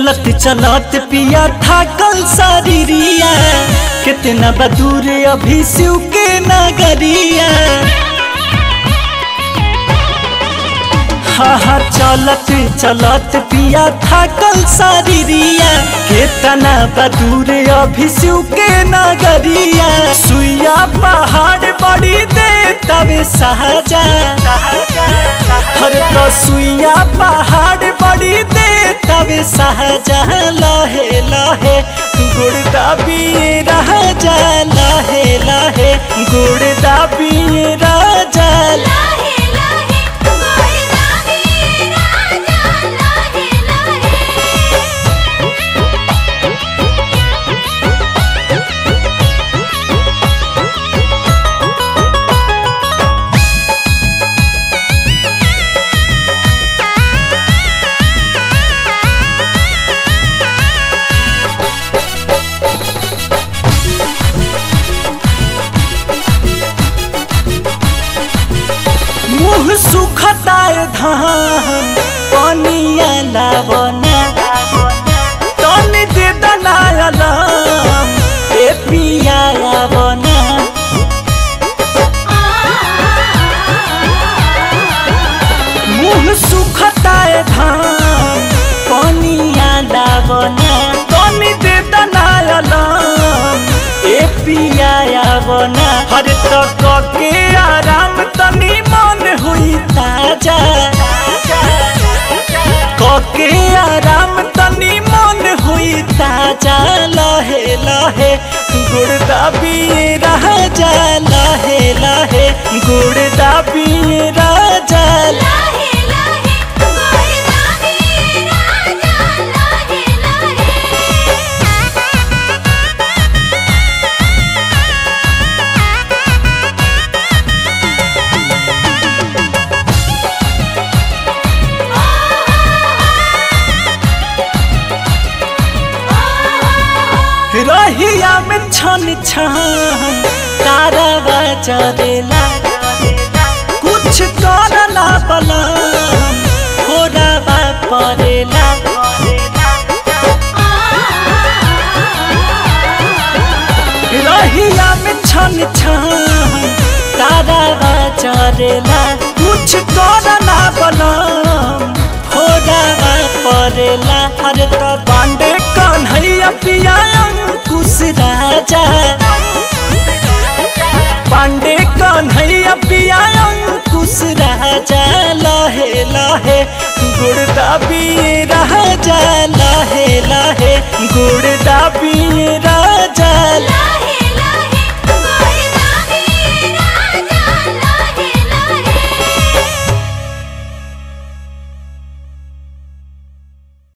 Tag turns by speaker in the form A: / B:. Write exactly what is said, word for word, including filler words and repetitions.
A: चलत चलत पिया थाकल शरीरिया, कितना बदूर अभी शिव के नगरिया। हाँ हाँ चलत चलत पिया थाकल शरीरिया, कितना बदूर अभी शिव के नगरिया। सुइया पहाड़ बड़ी दे तबे सहजा, हर तो सुइया पहाड़ बड़ी दे तबे सहजा। लहे लहे गुड़ दाबी राजा, लहे लहे गुड़ दाबी राजा। मुँह सुखताए धान पनिया लावना, तन दे दनायला ए पिया आवना। मुँह सुखताए धान पनिया लावना, तन दे दनायला ए पिया आवना। हर तक के आराम तनी मन हुई ताजा, कके आराम तनी मन हुई ताजा। लहे लहे गुड़ दाबी राजा, लहे लहे गुड़ दाबी राजा। रहिया में छन छन तारा चलेला, कुछ करला बलम होराबा परेला। रहिया में छन छन तारा चलेला, कुछ करला बलम होराबा परेला। हर तो बांडे कन्हैया पिया अंकुश राजा, पांडे कन्हैया पिया अंकुश राजा। लहे लहे गुड़ दाबी राजा, लहे लहे गुड़